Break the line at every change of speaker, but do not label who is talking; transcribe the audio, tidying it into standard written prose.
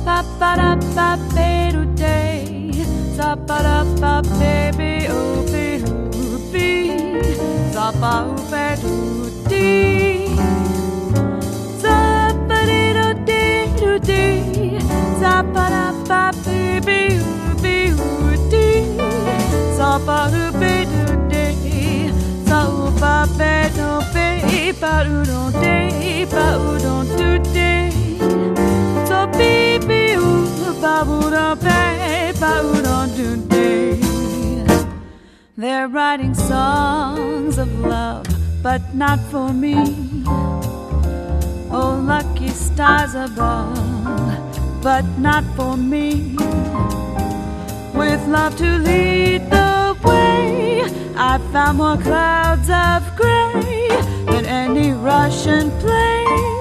ba ba da ba ba do day, za ba da ba baby oh be oh be, za ba oh be do dee, za ba dee do dee, za ba da ba baby oh be oh dee, za ba oh be do dee, za oh ba be do be, ba do do dee, ba oh do do dee. Baby, they're writing songs of love, but not for me. Oh, lucky stars above, but not for me. With love to lead the way, I found more clouds of gray than any Russian play.